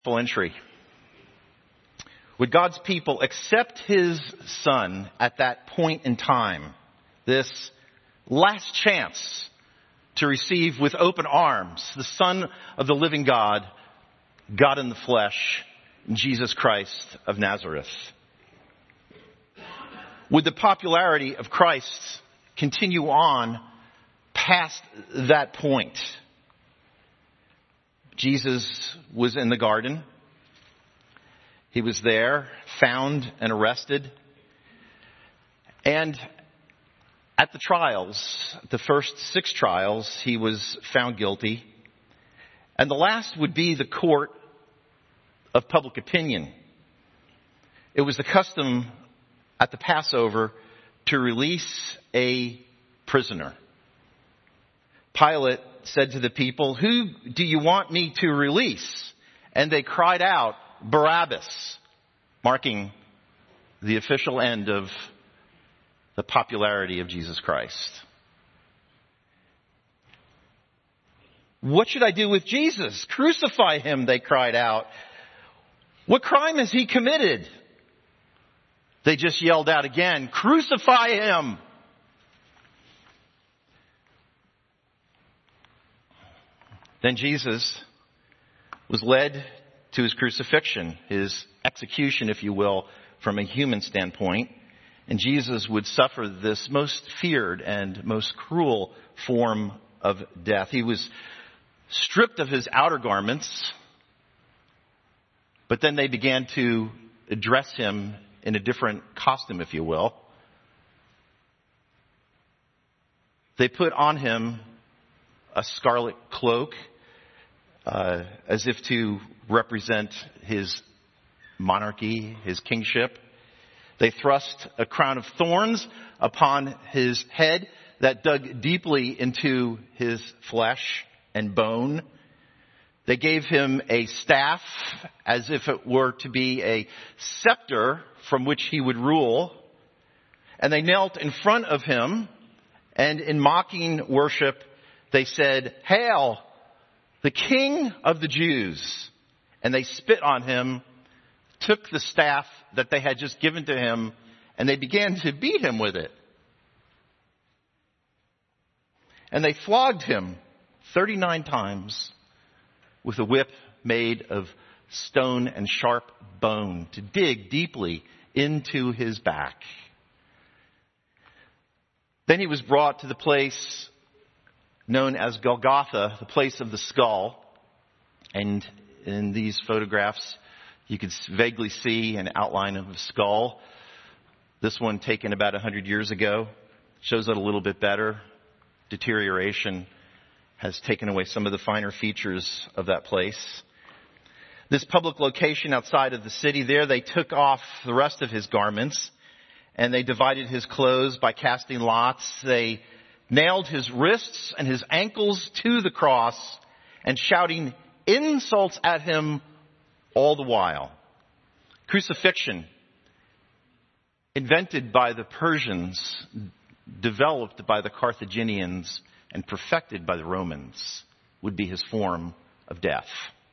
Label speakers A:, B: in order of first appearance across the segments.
A: Entry. Would God's people accept His Son at that point in time, this last chance to receive with open arms the Son of the living God, God in the flesh, Jesus Christ of Nazareth? Would the popularity of Christ continue on past that point? Jesus was in the garden. He was there, found and arrested. And at the trials, the first 6 trials, he was found guilty. And the last would be the court of public opinion. It was the custom at the Passover to release a prisoner. Pilate said to the people, "Who do you want me to release?" And they cried out, "Barabbas," marking the official end of the popularity of Jesus Christ. "What should I do with Jesus? Crucify him," they cried out. "What crime has he committed?" They just yelled out again, "Crucify him." Then Jesus was led to his crucifixion, his execution, if you will, from a human standpoint. And Jesus would suffer this most feared and most cruel form of death. He was stripped of his outer garments, but then they began to dress him in a different costume, if you will. They put on him a scarlet cloak, as if to represent his monarchy, his kingship. They thrust a crown of thorns upon his head that dug deeply into his flesh and bone. They gave him a staff as if it were to be a scepter from which he would rule. And they knelt in front of him, and in mocking worship, they said, "Hail, the King of the Jews." And they spit on him, took the staff that they had just given to him, and they began to beat him with it. And they flogged him 39 times with a whip made of stone and sharp bone to dig deeply into his back. Then he was brought to the place known as Golgotha, the place of the skull. And in these photographs, you could vaguely see an outline of a skull. This one taken about 100 years ago shows it a little bit better. Deterioration has taken away some of the finer features of that place. This public location outside of the city, there they took off the rest of his garments and they divided his clothes by casting lots. They nailed his wrists and his ankles to the cross and shouting insults at him all the while. Crucifixion, invented by the Persians, developed by the Carthaginians, and perfected by the Romans, would be his form of death.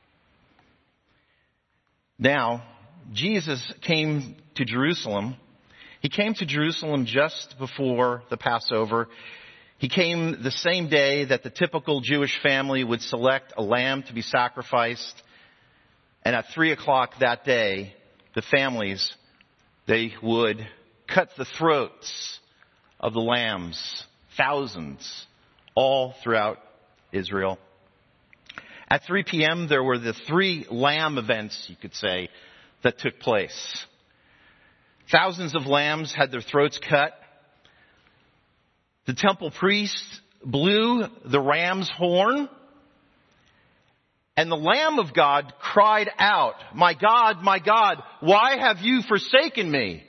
A: Now, Jesus came to Jerusalem. He came to Jerusalem just before the Passover. He came the same day that the typical Jewish family would select a lamb to be sacrificed. And at 3:00 that day, the families, they would cut the throats of the lambs, thousands, all throughout Israel. At 3 p.m., there were the 3 lamb events, you could say, that took place. Thousands of lambs had their throats cut. The temple priest blew the ram's horn, and the Lamb of God cried out, my God, why have you forsaken me?"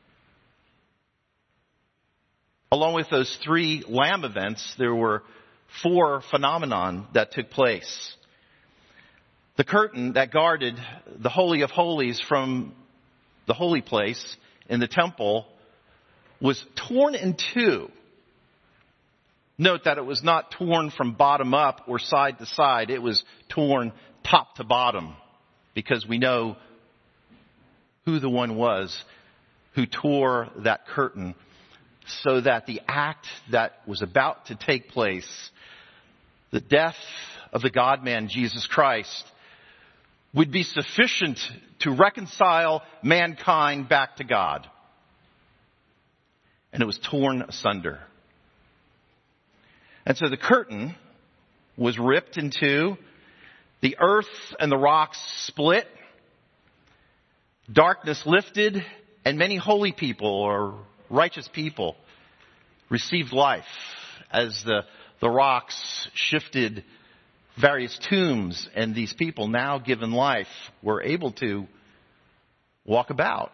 A: Along with those 3 lamb events, there were 4 phenomenon that took place. The curtain that guarded the Holy of Holies from the holy place in the temple was torn in 2. Note that it was not torn from bottom up or side to side. It was torn top to bottom. because we know who the one was who tore that curtain so that the act that was about to take place, the death of the God-man Jesus Christ, would be sufficient to reconcile mankind back to God. And it was torn asunder. And so the curtain was ripped in two. The earth and the rocks split. Darkness lifted, and many holy people or righteous people received life as the rocks shifted various tombs, and these people, now given life, were able to walk about.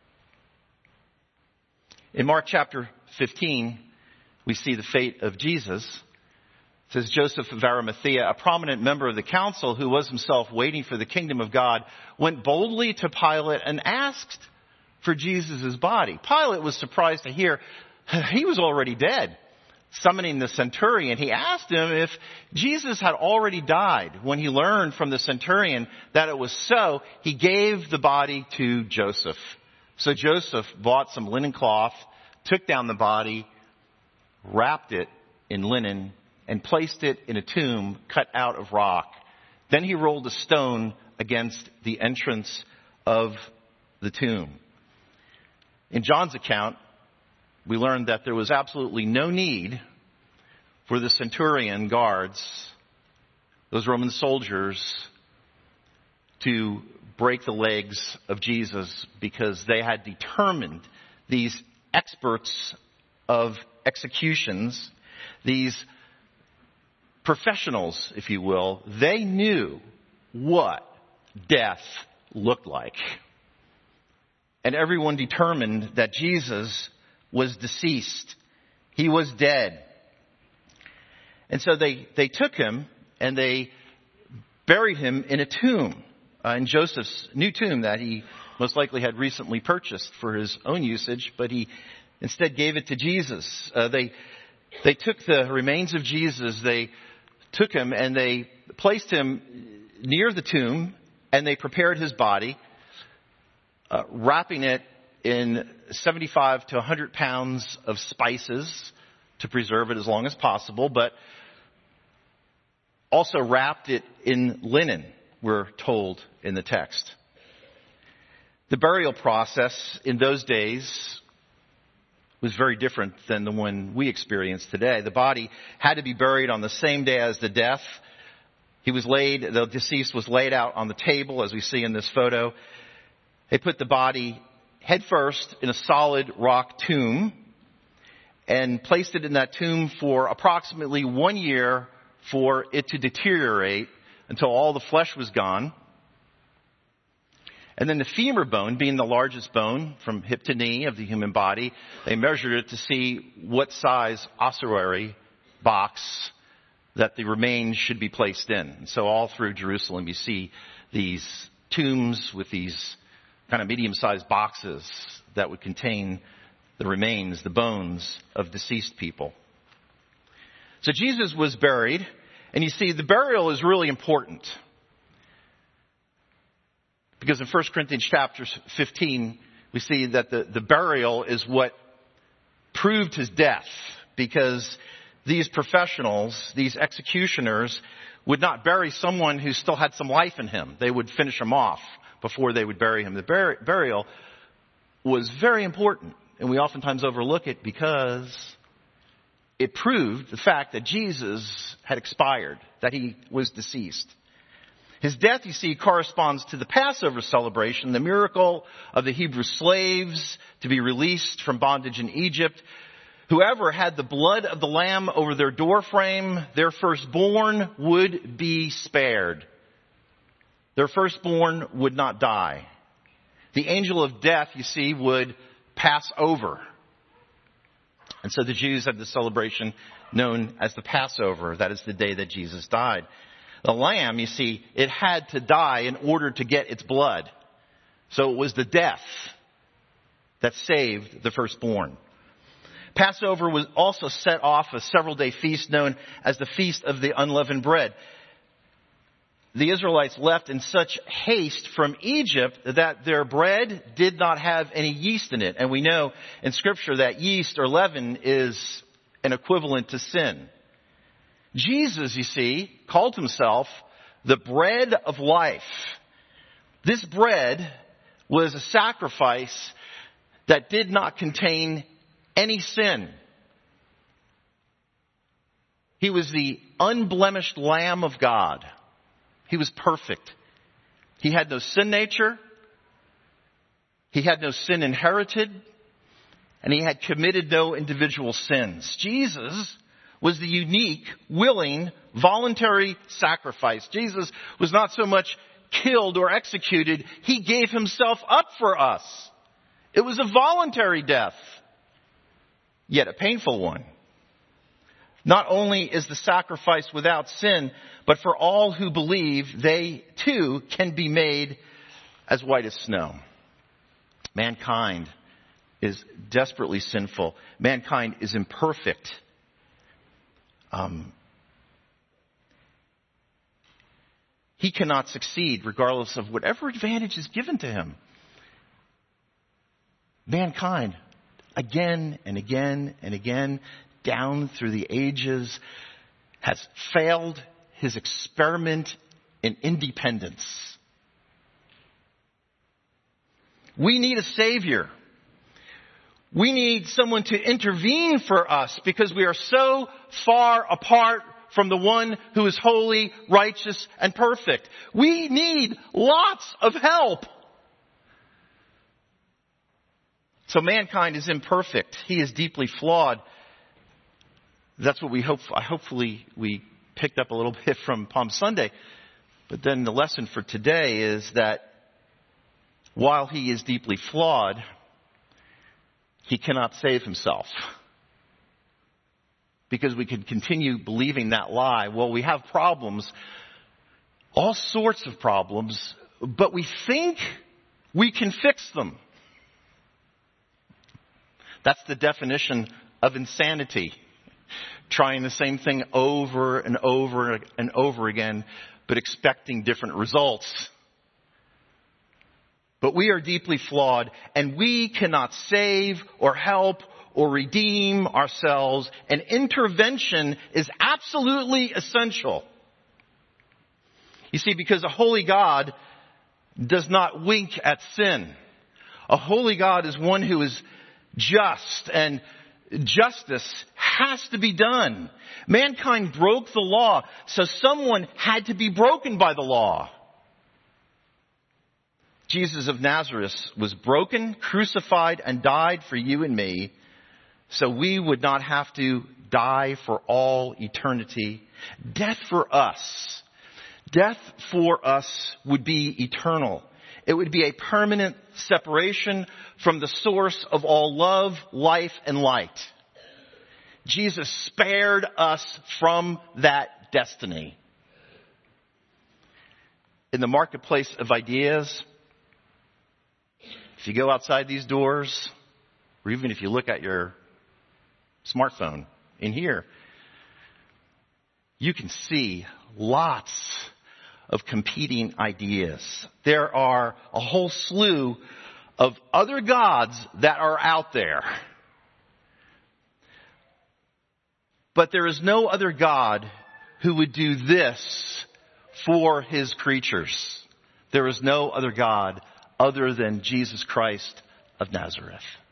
A: In Mark chapter 15, we see the fate of Jesus. It says, Joseph of Arimathea, a prominent member of the council who was himself waiting for the kingdom of God, went boldly to Pilate and asked for Jesus' body. Pilate was surprised to hear he was already dead. Summoning the centurion, he asked him if Jesus had already died. When he learned from the centurion that it was so, he gave the body to Joseph. So Joseph bought some linen cloth, took down the body, wrapped it in linen, and placed it in a tomb cut out of rock. Then he rolled a stone against the entrance of the tomb. In John's account, we learned that there was absolutely no need for the centurion guards, those Roman soldiers, to break the legs of Jesus, because they had determined, these experts of executions, these professionals, if you will, they knew what death looked like. And everyone determined that Jesus was deceased. He was dead. And so they took him and they buried him in a tomb, in Joseph's new tomb that he most likely had recently purchased for his own usage, but he instead gave it to Jesus. They took the remains of Jesus, they took him and they placed him near the tomb, and they prepared his body, wrapping it in 75 to 100 pounds of spices to preserve it as long as possible, but also wrapped it in linen, we're told in the text. The burial process in those days was very different than the one we experience today. The body had to be buried on the same day as the death. The deceased was laid out on the table, as we see in this photo. They put the body head first in a solid rock tomb and placed it in that tomb for approximately 1 year for it to deteriorate until all the flesh was gone. And then the femur bone, being the largest bone from hip to knee of the human body, they measured it to see what size ossuary box that the remains should be placed in. And so all through Jerusalem you see these tombs with these kind of medium-sized boxes that would contain the remains, the bones of deceased people. So Jesus was buried, and you see the burial is really important. Because in 1 Corinthians chapter 15, we see that the burial is what proved his death. Because these professionals, these executioners, would not bury someone who still had some life in him. They would finish him off before they would bury him. The burial was very important, and we oftentimes overlook it because it proved the fact that Jesus had expired, that he was deceased. His death, you see, corresponds to the Passover celebration, the miracle of the Hebrew slaves to be released from bondage in Egypt. Whoever had the blood of the lamb over their doorframe, their firstborn would be spared. Their firstborn would not die. The angel of death, you see, would pass over. And so the Jews had the celebration known as the Passover. That is the day that Jesus died. The lamb, you see, it had to die in order to get its blood. So it was the death that saved the firstborn. Passover was also set off a several-day feast known as the Feast of the Unleavened Bread. the Israelites left in such haste from Egypt that their bread did not have any yeast in it. And we know in Scripture that yeast or leaven is an equivalent to sin. Jesus, you see, called himself the bread of life. This bread was a sacrifice that did not contain any sin. He was the unblemished Lamb of God. He was perfect. He had no sin nature. He had no sin inherited. And he had committed no individual sins. Jesus was the unique, willing, voluntary sacrifice. Jesus was not so much killed or executed. He gave himself up for us. It was a voluntary death, yet a painful one. Not only is the sacrifice without sin, but for all who believe, they too can be made as white as snow. Mankind is desperately sinful. Mankind is imperfect. He cannot succeed regardless of whatever advantage is given to him. Mankind, again and again and again, down through the ages, has failed his experiment in independence. We need a Savior. We need someone to intervene for us because we are so far apart from the one who is holy, righteous, and perfect. We need lots of help. So mankind is imperfect. He is deeply flawed. That's what hopefully we picked up a little bit from Palm Sunday. But then the lesson for today is that while he is deeply flawed, he cannot save himself. Because we can continue believing that lie. Well, we have problems, all sorts of problems, but we think we can fix them. That's the definition of insanity. Trying the same thing over and over and over again, but expecting different results. But we are deeply flawed, and we cannot save or help or redeem ourselves. And intervention is absolutely essential. You see, because a holy God does not wink at sin. A holy God is one who is just, and justice has to be done. Mankind broke the law, so someone had to be broken by the law. Jesus of Nazareth was broken, crucified, and died for you and me, so we would not have to die for all eternity. Death for us would be eternal. It would be a permanent separation from the source of all love, life, and light. Jesus spared us from that destiny. In the marketplace of ideas, if you go outside these doors, or even if you look at your smartphone in here, you can see lots of competing ideas. There are a whole slew of other gods that are out there. But there is no other God who would do this for his creatures. There is no other God other than Jesus Christ of Nazareth.